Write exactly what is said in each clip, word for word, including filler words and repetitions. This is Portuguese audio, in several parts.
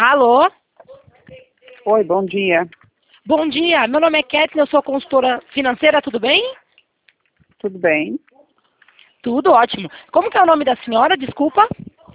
Alô? Oi, bom dia. Bom dia, meu nome é Kathleen, eu sou consultora financeira, tudo bem? Tudo bem? Tudo ótimo. Como que é o nome da senhora, desculpa?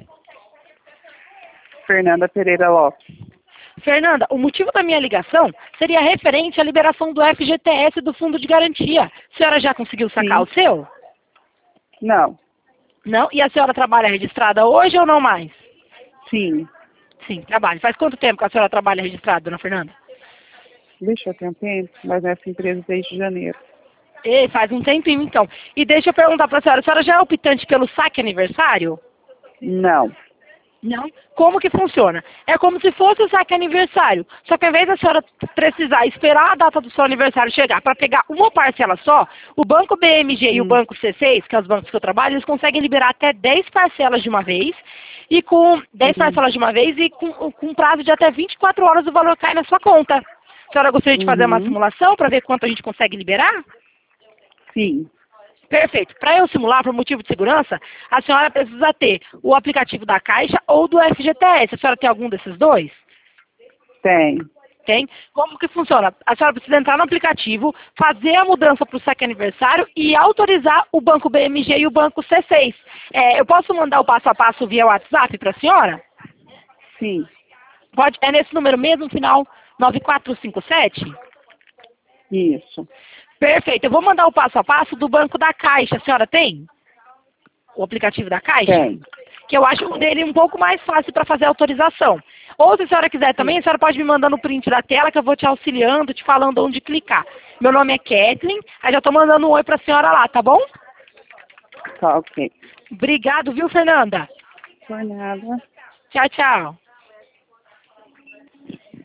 Fernanda Pereira Lopes. Fernanda, o motivo da minha ligação seria referente à liberação do F G T S do Fundo de Garantia. A senhora já conseguiu sacar Sim. o seu? Não. Não? E a senhora trabalha registrada hoje ou não mais? Sim. Sim, trabalha. Faz quanto tempo que a senhora trabalha registrada, dona Fernanda? Deixa eu ter um tempo, mas nessa empresa desde janeiro. E faz um tempinho, então. E deixa eu perguntar para a senhora, a senhora já é optante pelo saque aniversário? Não. Não. Como que funciona? É como se fosse o saque aniversário. Só que ao invés da senhora precisar esperar a data do seu aniversário chegar para pegar uma parcela só, o Banco B M G e o Hum. Banco C seis, que é os bancos que eu trabalho, eles conseguem liberar até dez parcelas de uma vez, e com dez Uhum. parcelas de uma vez e com, com prazo de até vinte e quatro horas o valor cai na sua conta. A senhora gostaria de fazer uma Uhum. simulação para ver quanto a gente consegue liberar? Sim. Perfeito. Para eu simular, por motivo de segurança, a senhora precisa ter o aplicativo da Caixa ou do F G T S. A senhora tem algum desses dois? Tem. Tem? Como que funciona? A senhora precisa entrar no aplicativo, fazer a mudança para o saque aniversário e autorizar o Banco B M G e o Banco C seis. É, eu posso mandar o passo a passo via WhatsApp para a senhora? Sim. Pode? É nesse número mesmo, final nove quatro cinco sete? Isso. Perfeito. Eu vou mandar o passo a passo do Banco da Caixa. A senhora tem o aplicativo da Caixa? Tem. Que eu acho dele um pouco mais fácil para fazer a autorização. Ou se a senhora quiser também, Sim. a senhora pode me mandando o print da tela que eu vou te auxiliando, te falando onde clicar. Meu nome é Kathleen, aí já estou mandando um oi para a senhora lá, tá bom? Tá ok. Obrigado, viu, Fernanda? Por nada. Tchau, tchau.